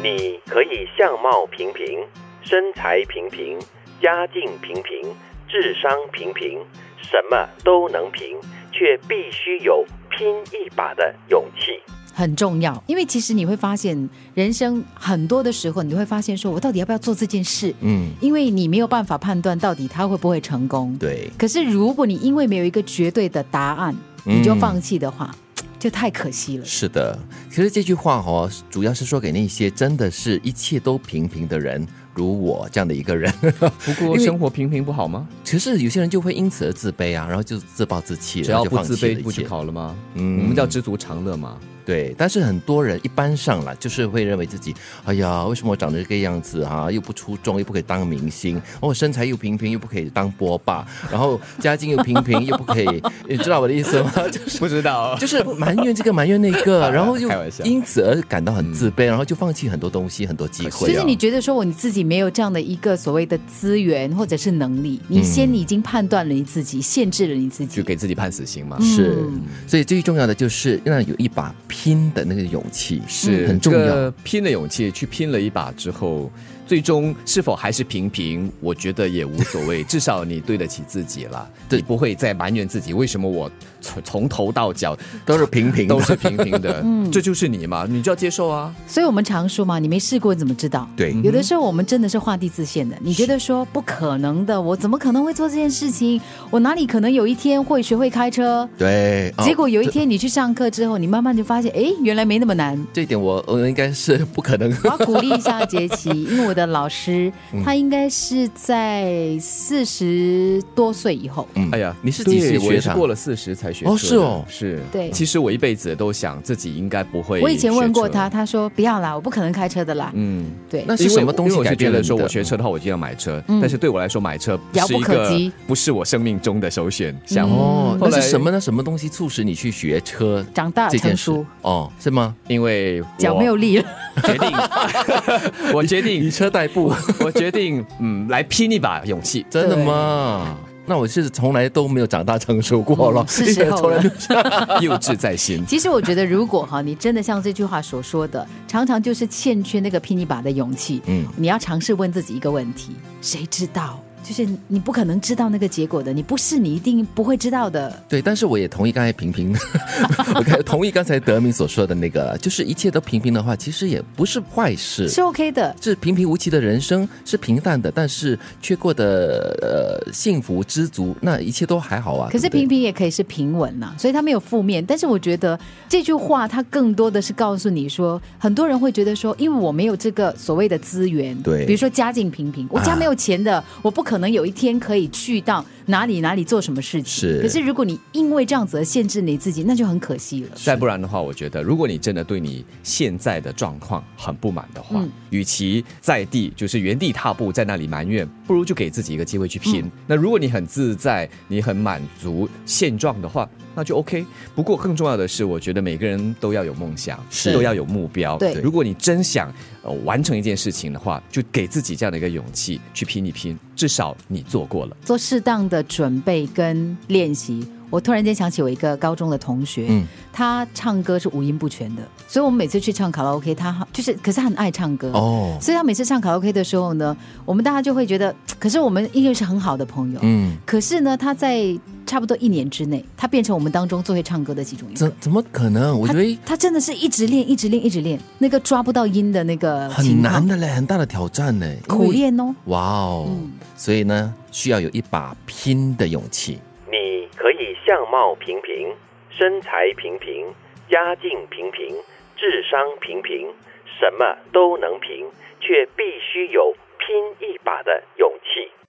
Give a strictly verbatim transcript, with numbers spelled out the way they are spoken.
你可以相貌平平，身材平平，家境平平，智商平平，什么都能平，却必须有拼一把的勇气。 很重要，因为其实你会发现人生很多的时候你会发现说我到底要不要做这件事，嗯，因为你没有办法判断到底它会不会成功。 对， 可是如果你因为没有一个绝对的答案你就放弃的话、嗯、就太可惜了。 是的，其实这句话哦，主要是说给那些真的是一切都平平的人，如我这样的一个人。 不过生活平平不好吗？ 其实有些人就会因此而自卑啊，然后就自暴自弃， 只要不自卑不就好了吗？嗯，我们叫知足常乐嘛。 对，但是很多人一般上啦，就是会认为自己，哎呀，为什么我长得这个样子啊，又不出众，又不可以当明星，我身材又平平，又不可以当波霸，然后家境又平平，又不可以，你知道我的意思吗？就是、 不知道， 就是埋怨这个埋怨那个，然后又因此而感到很自卑，然后就放弃很多东西，很多机会、啊。 就是你觉得说我你自己没有这样的一个所谓的资源或者是能力，你先已经判断了你自己，嗯、限制了你自己， 就给自己判死刑嘛。 是，所以最重要的就是让有一把拼的那个勇气， 是很重要。 这个拼的勇气，去拼了一把之后，最终是否还是平平，我觉得也无所谓。至少你对得起自己了，你不会再埋怨自己为什么我从从头到脚都是平平的， 都是平平的。嗯，这就是你嘛，你就要接受啊。 所以我们常说嘛，你没试过你怎么知道？ 对， 有的时候我们真的是画地自限的。你觉得说不可能的，我怎么可能会做这件事情？我哪里可能有一天会学会开车？ 对， 结果有一天你去上课之后，你慢慢就发现，哎，原来没那么难。 这一点我我应该是不可能。 我要鼓励一下杰奇，因为我的老师、嗯、他应该是在四十多岁以后。 嗯，哎呀，你是几岁学上？ 我也是过了四十才学车的。 哦，是哦， 是。 对， 其实我一辈子都想自己应该不会。 我以前问过他，他说不要啦，我不可能开车的啦。嗯，对。 那是什么东西改变了？ 说我学车的话，我就要买车、嗯。但是对我来说，买车是一个不是我生命中的首选项目。 哦，那是什么呢？什么东西促使你去学车？ 长大成熟。 哦，是吗？ 因为脚没有力了， 决定，我决定以车代步， 我决定嗯来拼一把勇气。 真的吗？那我是从来都没有长大成熟过了， 是时候了， 幼稚在心。 其实我觉得，如果哈你真的像这句话所说的，常常就是欠缺那个拼一把的勇气。嗯，你要尝试问自己一个问题：谁知道？就是你不可能知道那个结果的，你不是你一定不会知道的。 对，但是我也同意刚才平平我同意刚才德明所说的那个，就是一切都平平的话，其实也不是坏事， 是 OK 的。 是平平无奇的人生是平淡的，但是却过得呃幸福知足，那一切都还好啊。 可是平平也可以是平稳啊，所以它没有负面。但是我觉得这句话它更多的是告诉你说，很多人会觉得说，因为我没有这个所谓的资源， 对， 比如说家境平平，我家没有钱的、啊、我不可能有一天可以去到哪里哪里做什么事情。 是， 可是如果你因为这样子而限制你自己，那就很可惜了。 再不然的话，我觉得如果你真的对你现在的状况很不满的话、嗯、与其在地就是原地踏步在那里埋怨，不如就给自己一个机会去拼、嗯、那如果你很自在，你很满足现状的话，那就 OK。 不过更重要的是，我觉得每个人都要有梦想，都要有目标。 对， 如果你真想、呃、完成一件事情的话，就给自己这样的一个勇气去拼一拼，至少你做过了， 做适当的准备跟练习。我突然间想起我一个高中的同学、嗯、他唱歌是五音不全的，所以我们每次去唱卡拉 OK， 他就是可是他很爱唱歌、哦、所以他每次唱卡拉 OK 的时候呢，我们大家就会觉得，可是我们因为是很好的朋友、嗯、可是呢他在差不多一年之内，他变成我们当中最会唱歌的其中一个。 怎怎么可能？我觉得他, 他真的是一直练一直练一直练，那个抓不到音的那个很难的嘞，很大的挑战嘞， 苦练哦。 哇哦、嗯，所以呢需要有一把拼的勇气。 你可以相貌平平，身材平平，家境平平，智商平平，什么都能平，却必须有拼一把的勇气。